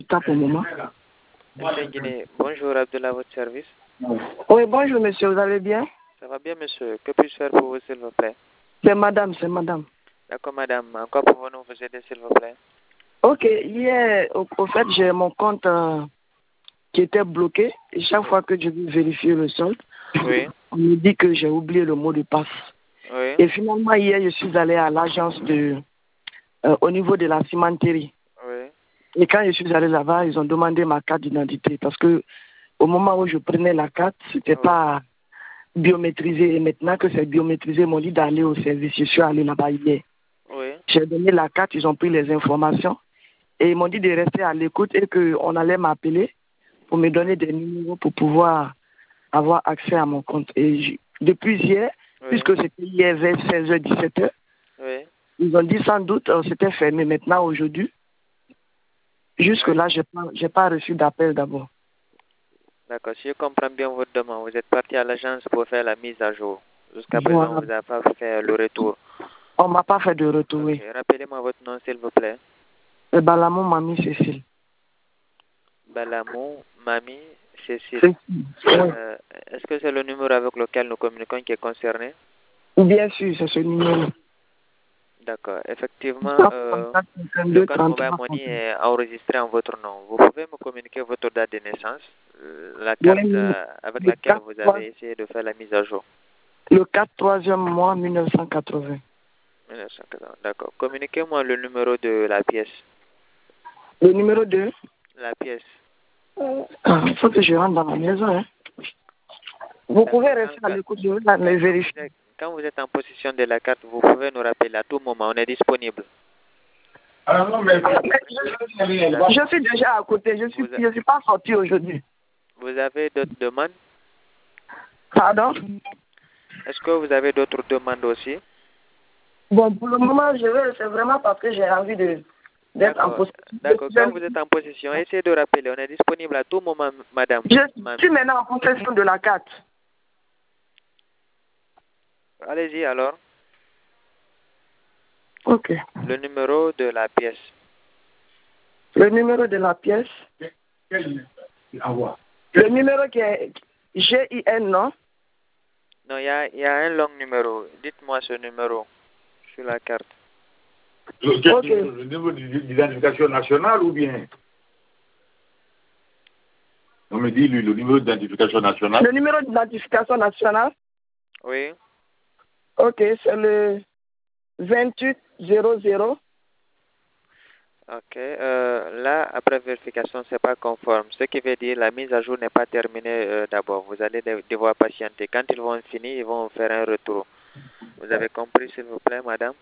Pour le moment. Bonjour Abdullah, votre service. Oui, bonjour monsieur, vous allez bien? Ça va bien monsieur. Que puis-je faire pour vous s'il vous plaît? C'est madame. D'accord madame. En quoi pouvons-nous vous aider s'il vous plaît? Ok, hier, au fait, j'ai mon compte qui était bloqué. Et chaque fois que je veux vérifier le solde, Oui. on me dit que j'ai oublié le mot de passe. Oui. Et finalement, hier, je suis allé à l'agence au niveau de la cimenterie. Oui. Et quand je suis allé là-bas, ils ont demandé ma carte d'identité parce que au moment où je prenais la carte, c'était pas biométrisé. Et maintenant que c'est biométrisé, ils m'ont dit d'aller au service. Je suis allé là-bas hier. Oui. J'ai donné la carte, ils ont pris les informations et ils m'ont dit de rester à l'écoute et qu'on allait m'appeler pour me donner des numéros pour pouvoir avoir accès à mon compte. Et depuis hier, puisque c'était hier vers 16h, 17h, ils ont dit sans doute c'était fermé. Maintenant, aujourd'hui, jusque-là, j'ai pas reçu d'appel d'abord. D'accord. Si je comprends bien votre demande, vous êtes parti à l'agence pour faire la mise à jour. Jusqu'à présent, vous n'avez pas fait le retour. On m'a pas fait de retour, oui. Rappelez-moi votre nom, s'il vous plaît. Balamou Mamie Cécile. Balamou Mamie Cécile. Est-ce que c'est le numéro avec lequel nous communiquons qui est concerné? Bien sûr, c'est ce numéro. D'accord. Effectivement, le code Mobile Money est enregistré en votre nom. Vous pouvez me communiquer votre date de naissance, la carte avec laquelle vous avez essayé de faire la mise à jour. Le 4/3e mois 1980. 1980, d'accord. Communiquez-moi le numéro de la pièce. Le numéro 2? La pièce. Il faut que je rentre dans la maison. Hein. Vous pouvez rester à l'écoute, je vais les vérifier. Quand vous êtes en possession de la carte, vous pouvez nous rappeler à tout moment. On est disponible. Je suis déjà à côté. Je suis pas sorti aujourd'hui. Vous avez d'autres demandes? Pardon? Est-ce que vous avez d'autres demandes aussi? Bon, pour le moment, c'est vraiment parce que j'ai envie d'être en possession. D'accord. Quand vous êtes en possession, essayez de rappeler. On est disponible à tout moment, madame. Je suis maintenant en possession de la carte. Allez-y alors. Ok. Le numéro de la pièce. Le numéro de la pièce. Le numéro qui est GIN, non? Non, il y a un long numéro. Dites-moi ce numéro sur la carte. Le numéro d'identification nationale ou bien? On me dit le numéro d'identification nationale. Le numéro d'identification nationale? Oui. Ok, c'est le 2800. Ok. Là, après vérification, ce n'est pas conforme. Ce qui veut dire la mise à jour n'est pas terminée d'abord. Vous allez devoir patienter. Quand ils vont finir, ils vont faire un retour. Vous avez compris, s'il vous plaît, madame?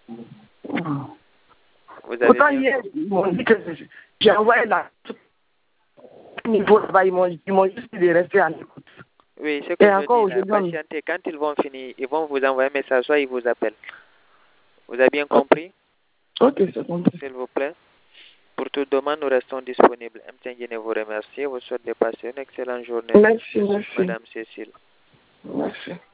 Vous avez Pourtant, hier, ils m'ont dit que j'ai envoyé la niveau là-bas, ils m'ont juste dit de rester à l'écoute. Oui, c'est que je dis, patienter. Quand ils vont finir, ils vont vous envoyer un message, soit ils vous appellent. Vous avez bien compris? Ok, c'est compris. S'il vous plaît. Pour toute demande, nous restons disponibles. M. vous remercie. Vous souhaite de passer une excellente journée. Merci. Madame Cécile. Merci.